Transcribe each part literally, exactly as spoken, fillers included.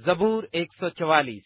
زبور ایک سو چوالیس۔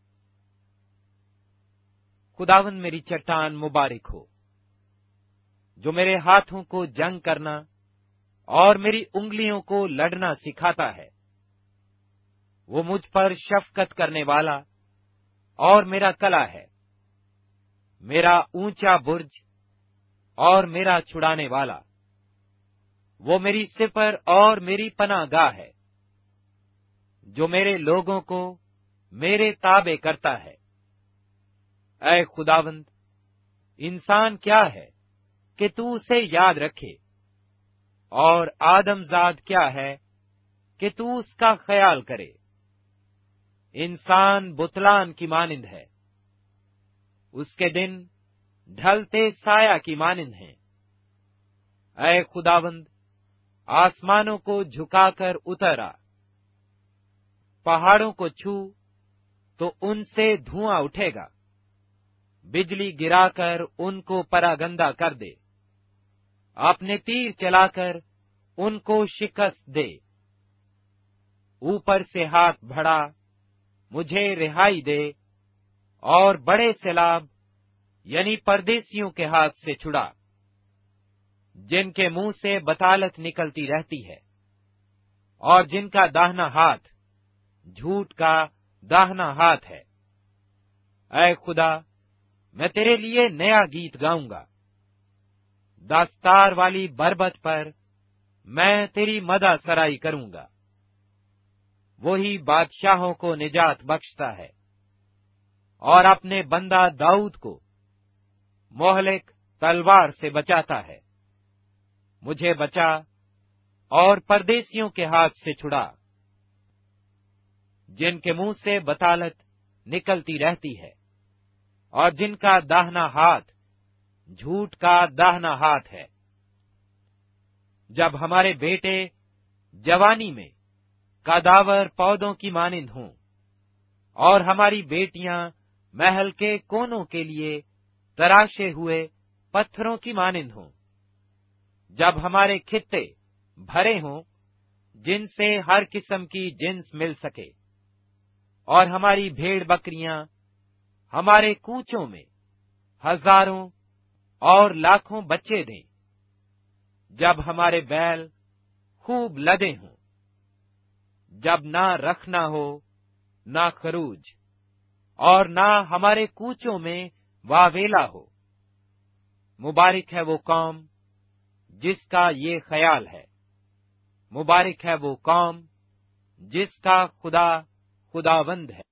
خداوند میری چٹان مبارک ہو، جو میرے ہاتھوں کو جنگ کرنا اور میری انگلیوں کو لڑنا سکھاتا ہے۔ وہ مجھ پر شفقت کرنے والا اور میرا کلا ہے، میرا اونچا برج اور میرا چھڑانے والا۔ وہ میری سپر اور میری پناہ گاہ ہے، جو میرے لوگوں کو میرے تابع کرتا ہے۔ اے خداوند، انسان کیا ہے کہ تو اسے یاد رکھے، اور آدم زاد کیا ہے کہ تو اس کا خیال کرے۔ انسان بتلان کی مانند ہے، اس کے دن ڈھلتے سایہ کی مانند ہیں۔ اے خداوند، آسمانوں کو جھکا کر اترا، پہاڑوں کو چھو تو ان سے دھواں اٹھے گا۔ بجلی گرا کر ان کو پراگندہ کر دے، اپنے تیر چلا کر ان کو شکست دے۔ اوپر سے ہاتھ بڑھا، مجھے رہائی دے، اور بڑے سیلاب یعنی پردیسیوں کے ہاتھ سے چھڑا، جن کے منہ سے بطالت نکلتی رہتی ہے، اور جن کا داہنا ہاتھ جھوٹ کا داہنا ہاتھ ہے۔ اے خدا، میں تیرے لیے نیا گیت گاؤں گا، دستار والی بربت پر میں تیری مدح سرائی کروں گا۔ وہی بادشاہوں کو نجات بخشتا ہے، اور اپنے بندہ داؤد کو مہلک تلوار سے بچاتا ہے۔ مجھے بچا اور پردیسیوں کے ہاتھ سے چھڑا، جن کے منہ سے بطالت نکلتی رہتی ہے، اور جن کا داہنا ہاتھ جھوٹ کا داہنا ہاتھ ہے۔ جب ہمارے بیٹے جوانی میں کاداور پودوں کی مانند ہوں، اور ہماری بیٹیاں محل کے کونوں کے لیے تراشے ہوئے پتھروں کی مانند ہوں۔ جب ہمارے خطے بھرے ہوں، جن سے ہر قسم کی جنس مل سکے، اور ہماری بھیڑ بکریاں ہمارے کوچوں میں ہزاروں اور لاکھوں بچے دیں۔ جب ہمارے بیل خوب لدے ہوں، جب نہ رکھنا ہو نہ خروج، اور نہ ہمارے کوچوں میں واویلا ہو۔ مبارک ہے وہ قوم جس کا یہ خیال ہے، مبارک ہے وہ قوم جس کا خدا خداوند ہے۔